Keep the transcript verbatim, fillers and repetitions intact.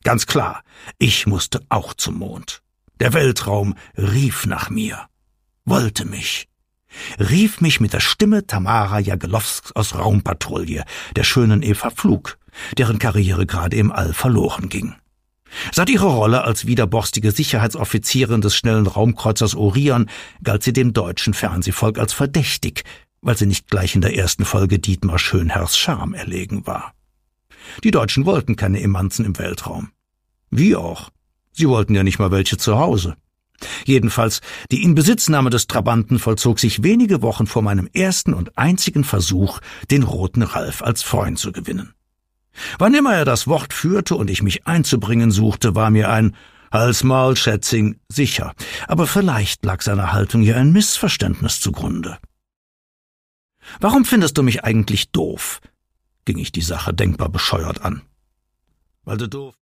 Ganz klar, ich musste auch zum Mond. Der Weltraum rief nach mir, wollte mich. Rief mich mit der Stimme Tamara Jagelowsks aus Raumpatrouille, der schönen Eva Flug, deren Karriere gerade im All verloren ging. Seit ihrer Rolle als widerborstige Sicherheitsoffizierin des schnellen Raumkreuzers Orion galt sie dem deutschen Fernsehvolk als verdächtig, weil sie nicht gleich in der ersten Folge Dietmar Schönherrs Charme erlegen war. Die Deutschen wollten keine Emanzen im Weltraum. Wie auch. Sie wollten ja nicht mal welche zu Hause. Jedenfalls, die Inbesitznahme des Trabanten vollzog sich wenige Wochen vor meinem ersten und einzigen Versuch, den Roten Ralf als Freund zu gewinnen. Wann immer er das Wort führte und ich mich einzubringen suchte, war mir ein Hals-Maul-Schätzing sicher, aber vielleicht lag seiner Haltung ja ein Missverständnis zugrunde. »Warum findest du mich eigentlich doof?« ging ich die Sache denkbar bescheuert an. »Weil du doof